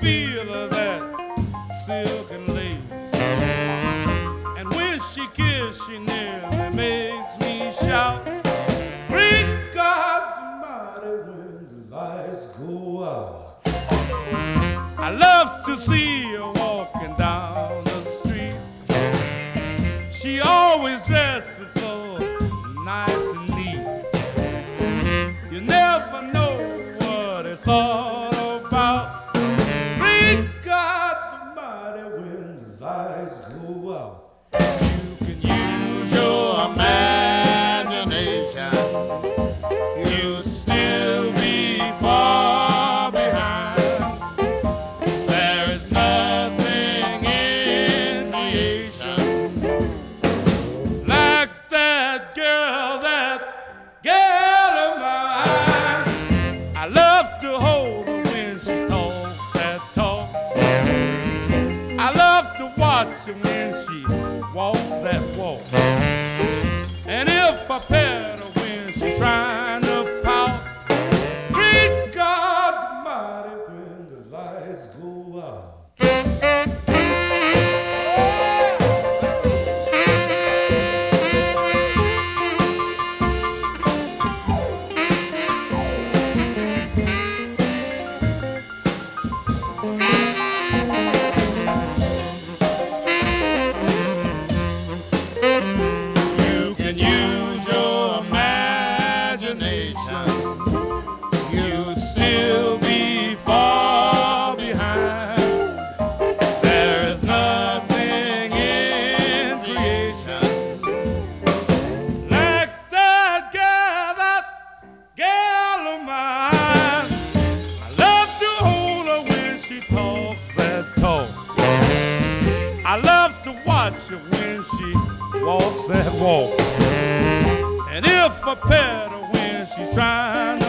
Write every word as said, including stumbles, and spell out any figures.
feel that silk and lace. And when she kisses, she nearly makes me shout. Great God Almighty, when the lights go out. I love to see her walking down the street. She always dresses so nice and neat. You never know what it's all about. Great God Almighty, when the lights go out. You can use your imagination. You'd still be far behind. There is nothing in creation like that girl, that girl of mine. I love to hold her when she talks that talk. I love to watch her when she walks that walk. And if I pet her when she's trying to pout, great God Almighty, when the lights go out. You can use your imagination. You'd still be far behind. There is nothing in creation like that girl, that girl of mine. I love to hold her when she talks that talk. I love to watch her when she walks that walk. And if I pet her when she's trying to